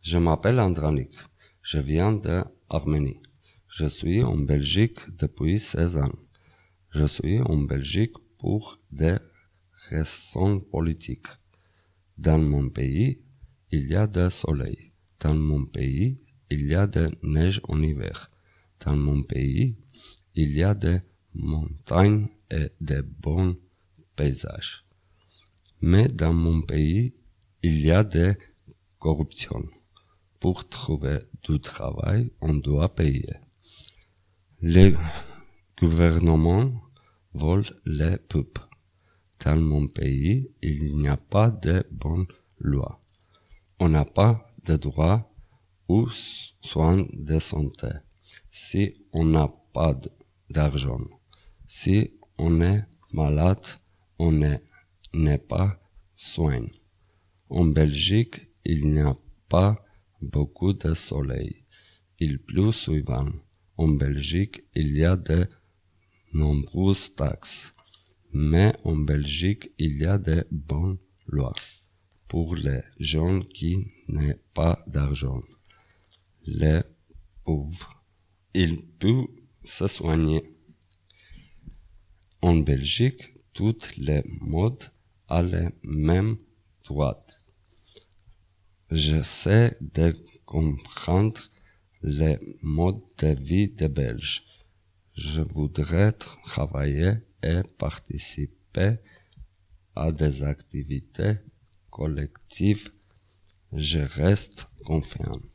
Je m'appelle Andranik. Je viens d'Arménie. Je suis en Belgique depuis 16 ans. Je suis en Belgique pour des raisons politiques. Dans mon pays, il y a du soleil. Dans mon pays, il y a de neige en hiver. Dans mon pays, il y a des montagnes et de bons paysages. Mais dans mon pays, il y a de corruption. Pour trouver du travail, on doit payer. Les gouvernements volent les peuples. Dans mon pays, il n'y a pas de bonnes lois. On n'a pas de droits ou soins de santé. Si on n'a pas d'argent, si on est malade, on n'est pas soigné. En Belgique, il n'y a pas beaucoup de soleil. Il pleut souvent. En Belgique, il y a de nombreuses taxes. Mais en Belgique, il y a de bonnes lois pour les gens qui n'ont pas d'argent. Les pauvres, ils peuvent se soigner. En Belgique, toutes les modes ont les mêmes droits. J'essaie de comprendre les modes de vie des Belges. Je voudrais travailler et participer à des activités collectives. Je reste confiant.